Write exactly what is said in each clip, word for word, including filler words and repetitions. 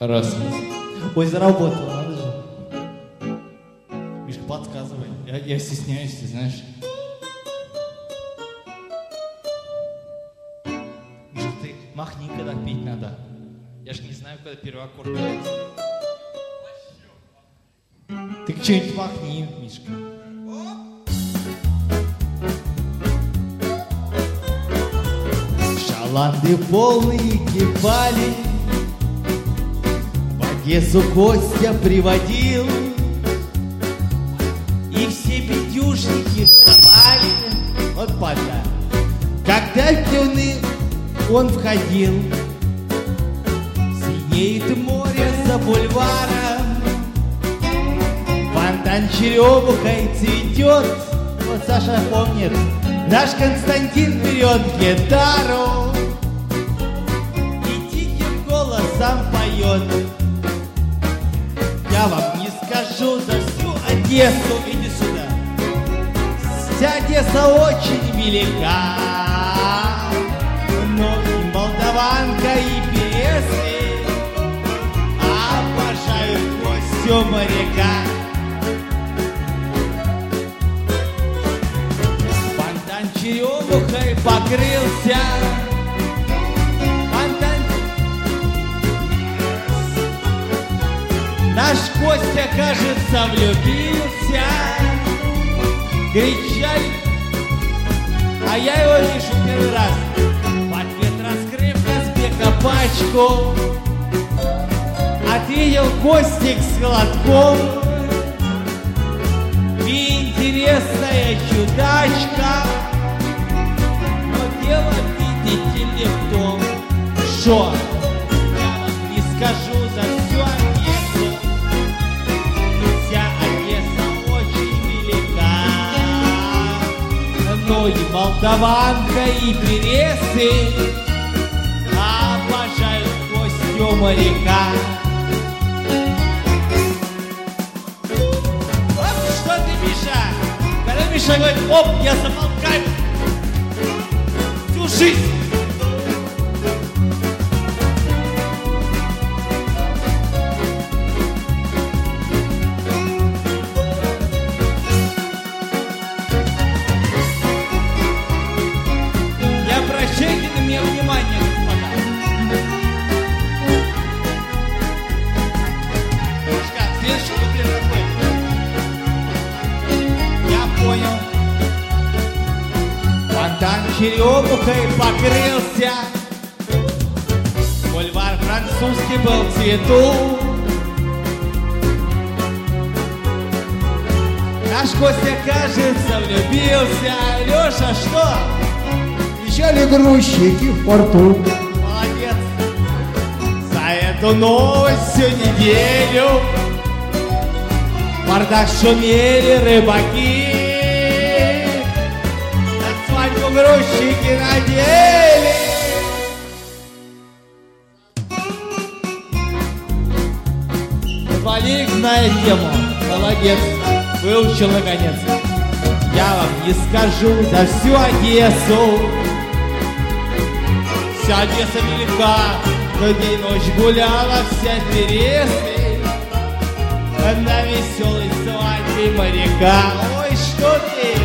Раз. Ой, заработал, надо же. Мишка, подсказывай. Я, я стесняюсь, ты знаешь. Мишка, ты махни, когда петь надо. Я же не знаю, когда первый аккорд делается. Ты что-нибудь махни, Мишка. Шаланды полные кипали, в Одессу Костя приводил, и все бедюжники вставали. Вот падла. Когда в пивны он входил, синеет море за бульваром, фонтан черемухой цветет. Вот Саша помнит, наш Константин берет гитару и тихим голосом поет. Я вам не скажу за всю Одессу, иди сюда. Вся Одесса очень велика, но и молдаванка, и пересы обожают Костю моряка. Фонтан черемухой покрылся, фонтан. Наш Костя, кажется, влюбился. Кричали, а я его вижу первый раз. В ответ, раскрыв Казбека пачку, ответил Костик с глотком: ты интересная чудачка, но дело, видите ли, в том, что я вам не скажу за всю Одессу. Вся Одесса очень велика, но и молдаванка, и пересы обожают Костю моряка. Что ты, Миша? Когда Миша говорит: оп, я замолкаю всю жизнь. Я прощайте на меня внимание, господа. Мишка, следующий куплет такой. Я понял. Фонтан черемухой покрылся, бульвар французский был в цвету. Наш Костя, кажется, влюбился. Леша, что? Встречали грузчики в порту. Молодец. За эту новость всю неделю в портах шумели рыбаки, на свадьбу грузчики надели. Валерик знает тему. Молодец. Выучил наконец. Я вам не скажу за всю Одессу. Вся Одесса велика, но день ночь гуляла вся пересы на веселой свадьбе моряка. Ой, что ты?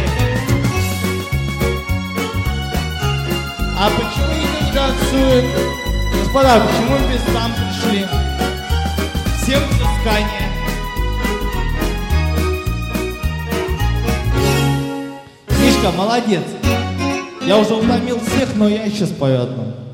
А почему никто не танцует? Господа, почему вы без там пришли? Всем взыскание. Мишка, молодец. Я уже утомил всех, но я еще спою одну.